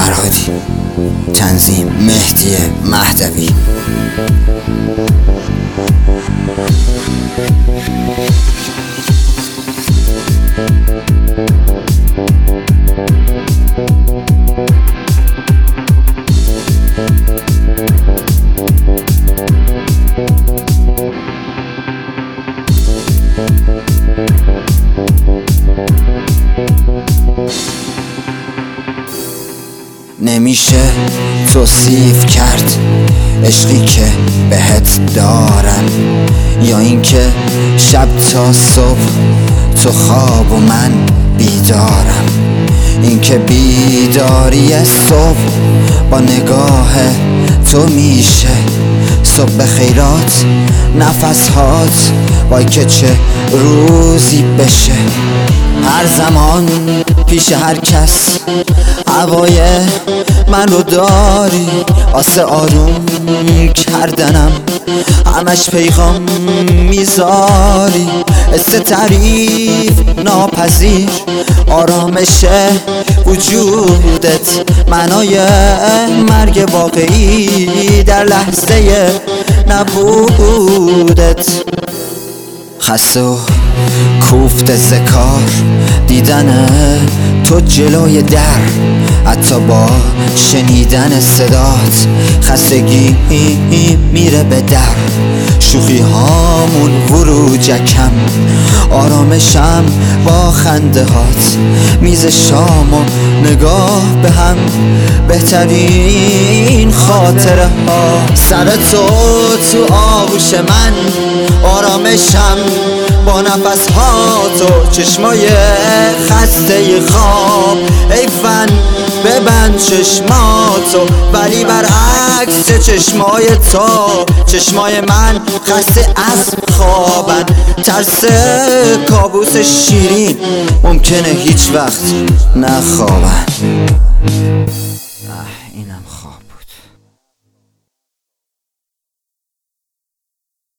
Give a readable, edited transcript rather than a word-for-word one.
فرهادی، تنظیم مهدی مهدوی. نمیشه توصیف کرد عشقی که بهت دارم، یا اینکه شب تا صبح تو خواب و من بیدارم. اینکه بیداری صبح با نگاه تو میشه صبح خیرات نفسهات، وای که چه روزی بشه. هر زمان پیش هر کس هوای من رو داری، واسه آروم کردنم همش پیغام میذاری. حس تعریف ناپذیر آرامش وجودت، معنای مرگ واقعی در لحظه نبودت. خسته و کوفت ذکار دیدن تو جلوی در، حتی با شنیدن صدات خستگی میره به در. شوخی هامون وروجکم، آرامشم با خنده هات. میز شام و نگاه به هم، بهترین خاطره ها. سر تو آغوش من، آرامشم با نفس ها تو. چشمای خسته خواب ای فن ببند چشماتو، ولی برعکس چشمای تو چشمای من خسته از خوابن. ترس کابوس شیرین ممکنه هیچ وقت نخوابن. اینم خواب.